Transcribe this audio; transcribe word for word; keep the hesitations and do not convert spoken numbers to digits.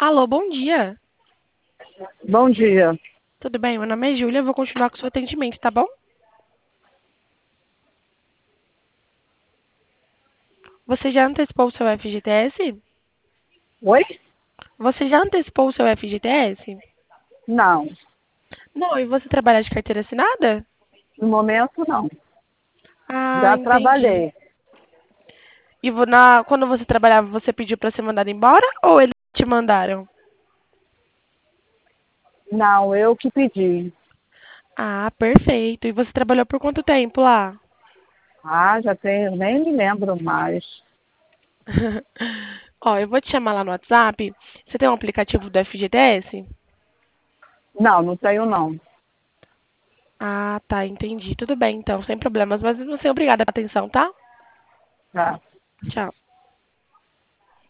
Alô, bom dia. Bom dia. Tudo bem? Meu nome é Júlia, eu vou continuar com o seu atendimento, tá bom? Você já antecipou o seu F G T S? Oi? Você já antecipou o seu F G T S? Não, Não, e você trabalha de carteira assinada? no momento não. Ah, Já entendi. trabalhei. E vo- na, quando você trabalhava, você pediu para ser mandado embora ou eles te mandaram? Não, eu que pedi. Ah, perfeito. E você trabalhou por quanto tempo lá? Ah, já tenho, nem me lembro mais. Ó, eu vou te chamar lá no WhatsApp. Você tem um aplicativo do F G T S? Não, não tenho não. Ah, tá, entendi. Tudo bem, então, sem problemas. Mas não sei, obrigada pela atenção, tá? Tá. Tchau.